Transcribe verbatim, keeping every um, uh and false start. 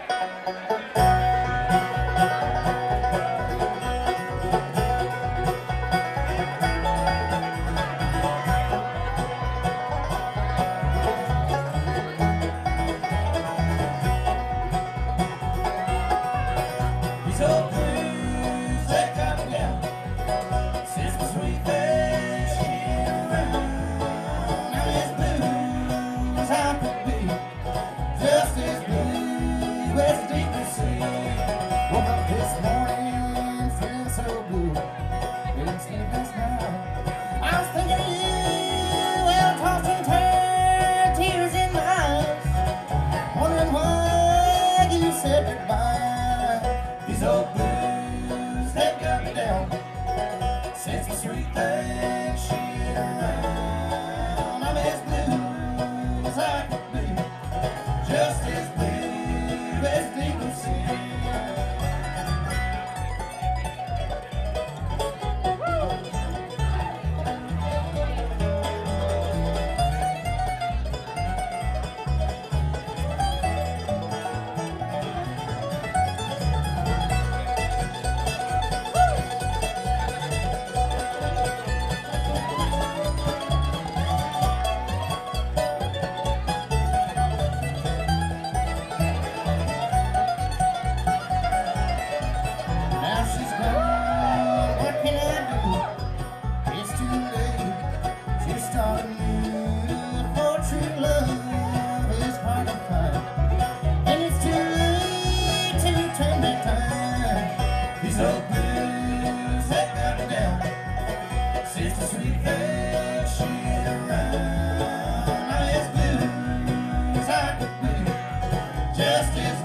These old blues, they got me down since the sweet thing she ain't around. Now as blue as I could be, just as blue as the deep blue sea. Woke up this morning feeling so good, feeling sleepless now. I was thinking of you, well, tossed and turned, tears in my eyes, wondering why you said goodbye. These old blues, they've got me down since the sweet thing she ain't around. I'm as blue as I could be, just as blue as deep blue sea. Now she's gone, what can I do? It's too late to start anew. For true love is hard to find, and it's too late to turn back time. These old blues, they got me down since the sweet thing she ain't around. I'm as blue as I could be, just as